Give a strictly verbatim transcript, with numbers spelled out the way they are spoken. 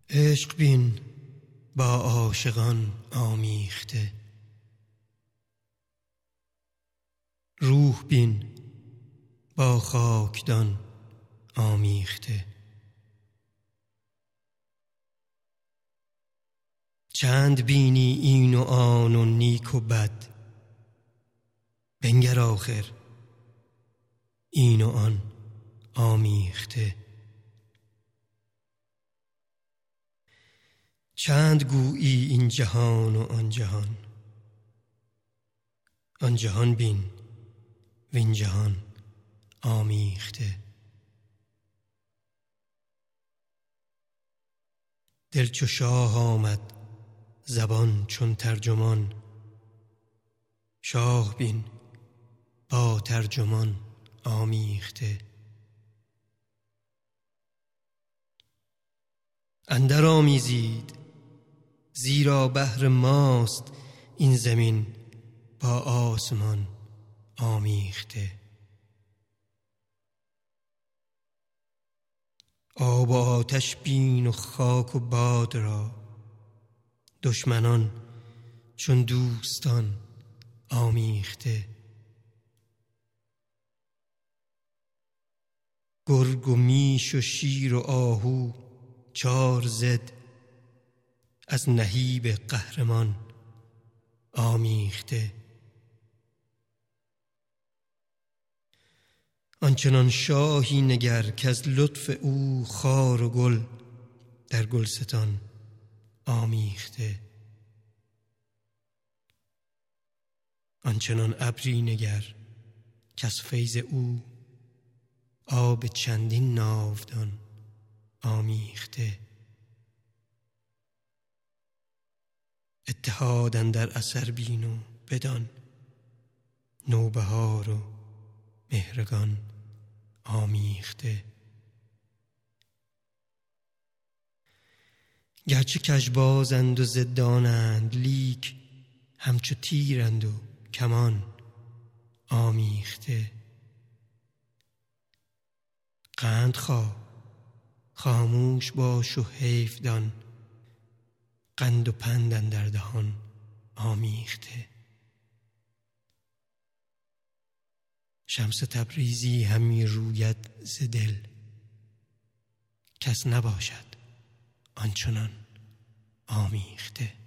عشق بین با عاشقان آمیخته، روح بین با خاکدان آمیخته. چند بینی این و آن و نیک و بد، بنگر آخر این و آن آمیخته. چند گویی این جهان و آن جهان، آن جهان بین وین جهان آمیخته. دل چو شاه آمد زبان چون ترجمان، شاه بین با ترجمان آمیخته. اندر آمیزید زیرا بهر ماست این زمین با آسمان آمیخته. آب و آتش بین و خاک و باد را، دشمنان چون دوستان آمیخته. گرگ و میش و شیر و آهو چار ضد، از نهیب قهرمان آمیخته. آنچنان شاهی نگر که از لطف او خار و گل در گلستان آمیخته. آنچنان ابری نگر که از فیض او آب چندین ناودان آمیخته. اتحاد اندر اثر بین و بدان، نوبهار و مهرگان آمیخته. گرچه کژبازند و ضدانند، لیک همچو تیرند و کمان آمیخته. قند خواه خاموش باش و حیف دان، قند و پند اندر دهان آمیخته. شمس تبریزی همی روید ز دل، کس نباشد آنچنان آمیخته.